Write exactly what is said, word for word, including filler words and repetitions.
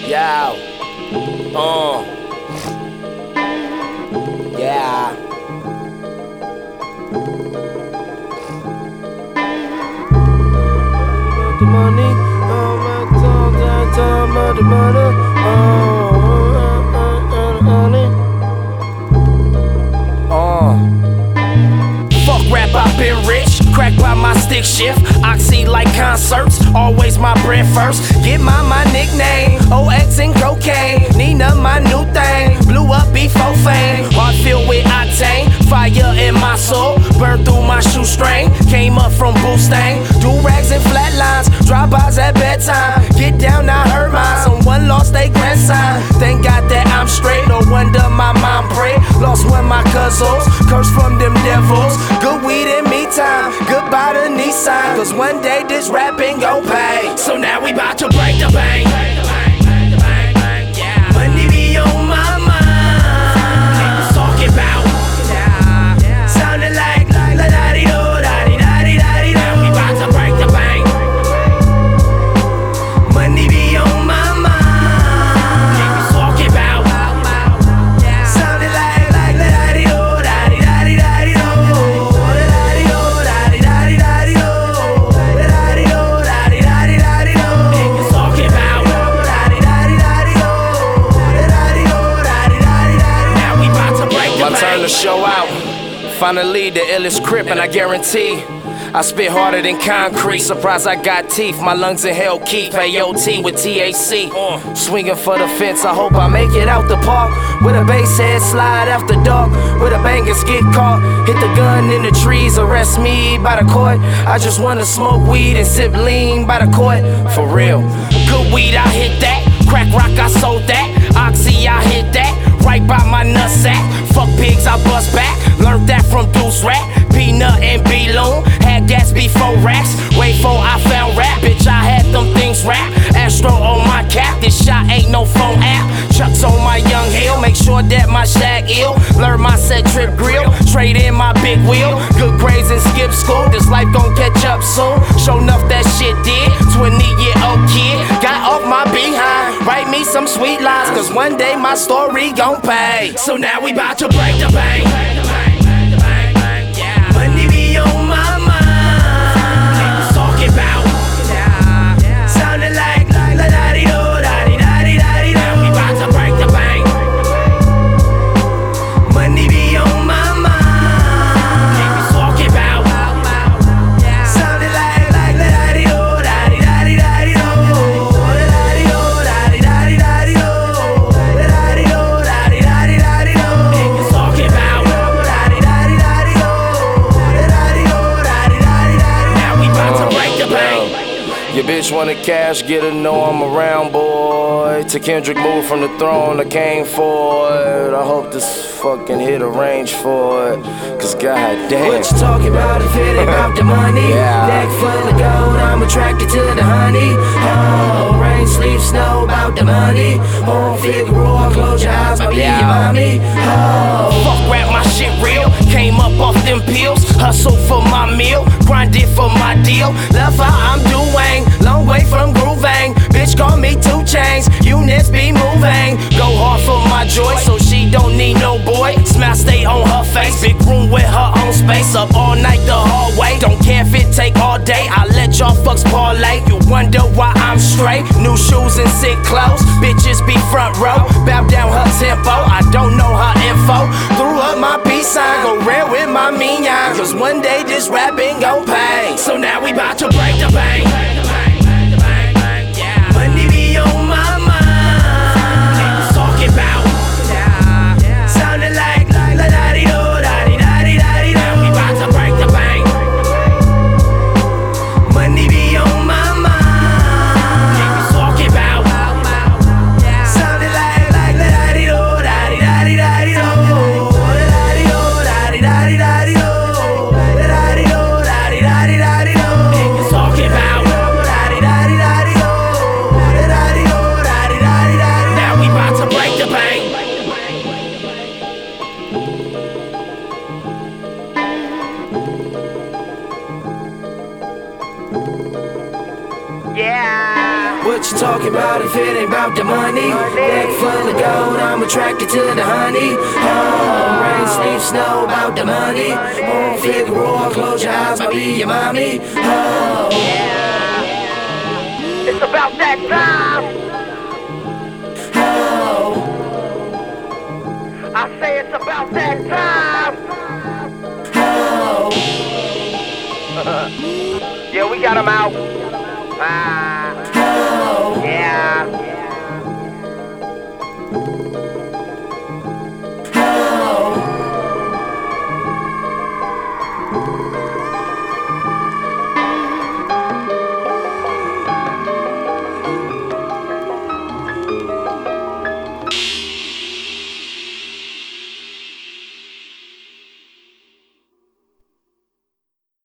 Yeah. Uh. Yeah. The money, oh my time, time, time, of the money, oh, uh, honey. Uh. Fuck rap, I've been rich. Crack by my stick shift, oxy like concerts, always my bread first. Get my my nickname, O X and cocaine. Nina my new thing, blew up before fame. Heart filled with octane, fire in my soul, burned through my shoestring. Came up from Boostain, do rags and flatlines, drive-bys at bedtime. Get down, I heard mine. Someone lost their grandson. Thank God that I'm straight, no wonder my mind break. Lost one my cousins, cursed from them devils. Good weed and me time. Goodbye to Nissan, cause one day this rapping gon' pay. So now we bout to break the bank. Money be on my mind. Talking about sounding like la da di do da di da di da di do. We bout to break the bank. Money be on my mind. Talking about sounding like like la da di do da di da di da di do. To show out, finally the illest crip, and I guarantee I spit harder than concrete. Surprised I got teeth, my lungs inhale keep A O T with T H C. Swinging for the fence, I hope I make it out the park. With a bass head slide after dark, with a bangers get caught. Hit the gun in the trees, arrest me by the court. I just wanna smoke weed and sip lean by the court. For real, good weed I hit that, crack rock I sold that, oxy I hit that. Right by my nutsack, fuck pigs, I bust back. Learned that from Deuce Rat, Peanut and B-Loon. Had gas before racks, wait for I found rap. Bitch, I had them things rap. Astro on my cap, this shot ain't no phone app. Chucks on my young hill, make sure that my shag ill. Blur my set trip grill, trade in my big wheel. Good grades and skip school, this life gon' catch up soon. Show enough that shit did, twenty year old kid. Got off my behind, write me some sweet lines, cause one day my story gon' pay. So now we bout to break the bank. Money be on my mind. Talking about sounding like la da di do da di da di da di do. We bout to break the bank. Money be on my mind. Talking about sounding like like la da di do da di da di da di do. La da di do da di da di da di do. La da di do da di da di da di do. Talking about da di da di da di do. La da di do da di da di da di do. Now we bout to break the bank. Your bitch wanted cash, get her, know I'm around, boy. To Kendrick move from the throne, I came for it. I hope this fucking hit a range for it, cause goddamn. What you talking about if it ain't about the money? Yeah. Neck full of gold, I'm attracted to the honey. Oh, rain, sleep, snow, about the money. On Figueroa, close your eyes, I'll be your mommy. Oh, fuck rap, my shit real. Came up off them pills, hustle for my meal, grinded for my deal. Love how I'm doing, long way from grooving. Bitch call me two chains, units be moving. Go hard for my joy, so she don't need no boy. Smile stay on her face, big room with her own space. Up all night the hallway, don't care if it take all day. I let y'all fucks parlay, you wonder why I'm straight. New shoes and sick clothes, bitches be front row. Bow down her tempo, I don't know her info. Threw up my peace sign, go rare with my minion, cause one day this rapping gon' pay. So now we bout to break the bank. Money be on my mind. Talking about sounding like la da di do da di da di da di do. We bout to break the bank. Money be on my mind. Talking about sounding like like la da di do da di da di da di do. La da di do da di da di da di do. La da di do da di da di da di do. Talking about what you talking about if it ain't about the money? Neck full of gold, I'm attracted to the honey. Oh, rain, sleep, snow, about the money. On Figueroa, close your eyes, I'll be your mommy. Oh, Yeah. It's about that time. oh, I say it's about that time. oh. Yeah, we got him out. Ah.